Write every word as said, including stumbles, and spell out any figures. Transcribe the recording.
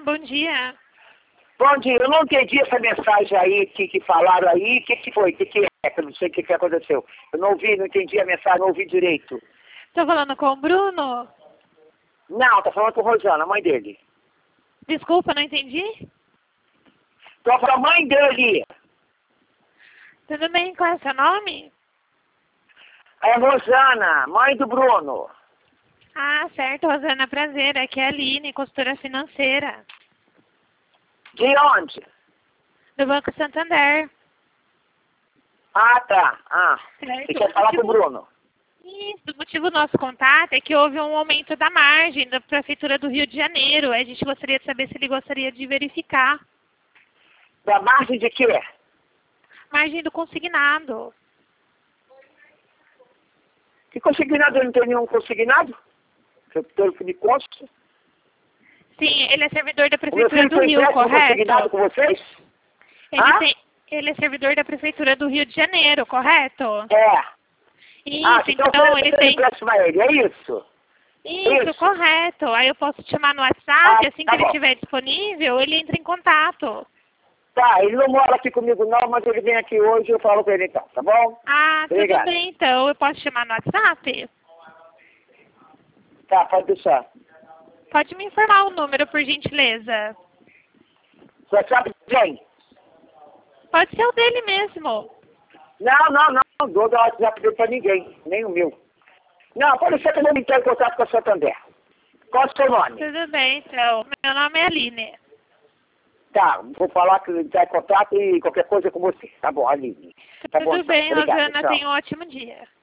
bom dia. Bom dia, eu não entendi essa mensagem aí que, que falaram aí. O que, que foi? O que, que é? Eu não sei o que, que aconteceu. Eu não ouvi, não entendi a mensagem, não ouvi direito. Estou falando com o Bruno? Não, tá falando com a Rosana, a mãe dele. Desculpa, não entendi? Tô com a mãe dele. Tudo bem, qual é o seu nome? É Rosana, mãe do Bruno. Ah, certo, Rosana, prazer. Aqui é a Aline, consultora financeira. De onde? Do Banco Santander. Ah, tá. Ah, Certo. você quer falar com o Bruno? Isso, o motivo do nosso contato é que houve um aumento da margem da Prefeitura do Rio de Janeiro. A gente gostaria de saber se ele gostaria de verificar. Da margem de quê? Margem do consignado. Que consignado? Eu não tenho nenhum consignado. Eu pelo que me consta. Sim, ele é servidor da O meu Prefeitura filho do foi Rio, empréstimo consignado correto? com vocês? Ele, Ah? tem, ele é servidor da Prefeitura do Rio de Janeiro, correto? É. Isso, Ah, então, então você ele tem... empréstimo a ele, é isso? Isso, Isso. correto. Aí eu posso te chamar no WhatsApp, Ah, assim tá que ele bom. estiver disponível, ele entra em contato. Tá, ele não mora aqui comigo não, mas ele vem aqui hoje e eu falo com ele então, tá bom? Ah, Obrigado. tudo bem, então. Eu posso te chamar no WhatsApp? Tá, pode deixar. Pode me informar o número, por gentileza. Você sabe quem? Pode ser o dele mesmo. Não, não, não, não dou da WhatsApp dele pra ninguém, nem o meu. Não, pode ser que eu não me entrar em contato com a Santander. Qual é o seu nome? Tudo bem, então. Meu nome é Aline. Tá, vou falar que ele está em contato e qualquer coisa é com você. Tá bom, Aline. Tá bom, Tudo então. bem, Obrigado, Rosana. tchau. Tenha um ótimo dia.